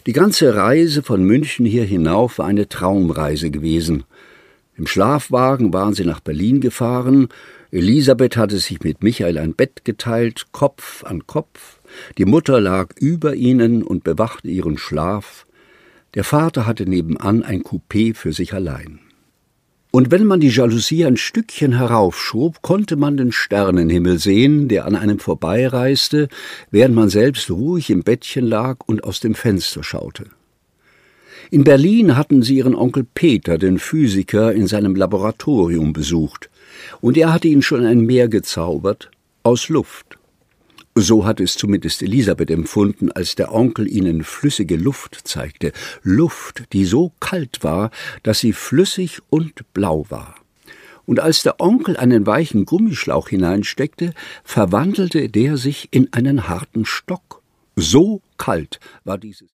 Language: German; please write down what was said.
Die ganze Reise von München hier hinauf war eine Traumreise gewesen. Im Schlafwagen waren sie nach Berlin gefahren. Elisabeth hatte sich mit Michael ein Bett geteilt, Kopf an Kopf. Die Mutter lag über ihnen und bewachte ihren Schlaf. Der Vater hatte nebenan ein Coupé für sich allein. Und wenn man die Jalousie ein Stückchen heraufschob, konnte man den Sternenhimmel sehen, der an einem vorbeireiste, während man selbst ruhig im Bettchen lag und aus dem Fenster schaute. In Berlin hatten sie ihren Onkel Peter, den Physiker, in seinem Laboratorium besucht, und er hatte ihnen schon ein Meer gezaubert, aus Luft. So hatte es zumindest Elisabeth empfunden, als der Onkel ihnen flüssige Luft zeigte, Luft, die so kalt war, dass sie flüssig und blau war. Und als der Onkel einen weichen Gummischlauch hineinsteckte, verwandelte der sich in einen harten Stock. So kalt war dieses